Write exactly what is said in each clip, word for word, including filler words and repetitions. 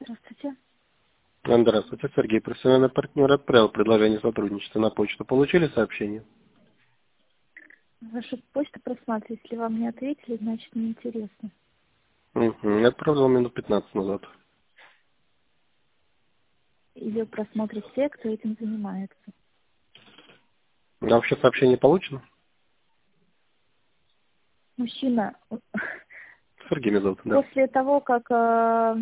Здравствуйте. Здравствуйте, Сергей, профессиональный партнер, отправил предложение сотрудничества на почту. Получили сообщение? Вашу почту просматриваю. Если вам не ответили, значит неинтересно. Угу. Я отправил минут пятнадцать назад. Ее просмотрят все, кто этим занимается. А вообще сообщение получено? Мужчина, Сергей меня зовут, да. после того, как э,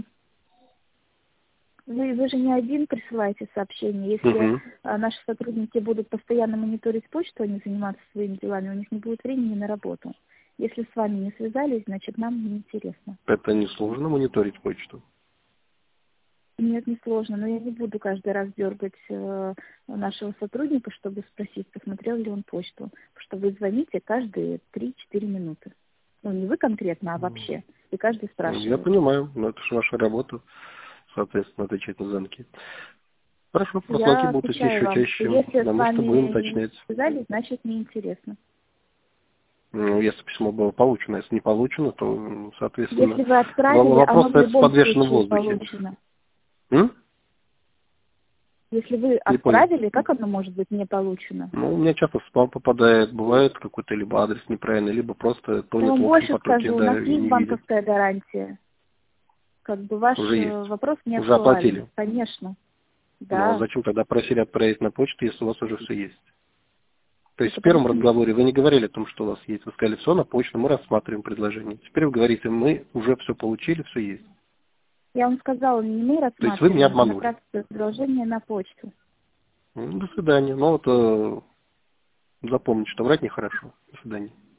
вы, вы же не один присылаете сообщение, если Угу. э, наши сотрудники будут постоянно мониторить почту, а не заниматься своими делами, у них не будет времени на работу. Если с вами не связались, значит нам неинтересно. Это несложно мониторить почту. Нет, не сложно, но я не буду каждый раз дергать э, нашего сотрудника, чтобы спросить, посмотрел ли он почту. Потому что вы звоните каждые три-четыре минуты. Ну, не вы конкретно, а вообще. И каждый Я спрашивает. понимаю, но это же ваша работа, соответственно, отвечать на звонки. Хорошо, звонки Я будут идти отвечаю еще вам, что чаще, если с потому что вами будем не уточнять. связались, значит неинтересно. Ну, если письмо было получено, если не получено, то, соответственно, Если вы в- отправили, вопрос оно в остается любом подвешен в случае воздухе. получено. М? Если вы Не понял. отправили, как оно может быть не получено? Ну, у меня часто в спам попадает, бывает какой-то либо адрес неправильный, либо просто Я тонет в вам общем больше потоке, скажу, у нас да, и есть не видит. банковская гарантия. Как бы ваш Уже э, есть. вопрос не Уже актуален. оплатили. Конечно. Ну, а Да. зачем тогда просили отправить на почту, если у вас уже все есть? То есть в Потому первом что разговоре вы не говорили о том, что у вас есть. Вы сказали, все на почту, мы рассматриваем предложение. Теперь вы говорите, мы уже все получили, все есть. я вам сказала, не мы То есть вы меня рассматриваем, а обманули. направьте предложение на почту. Ну, до свидания. Ну вот э, запомните, что врать нехорошо. До свидания.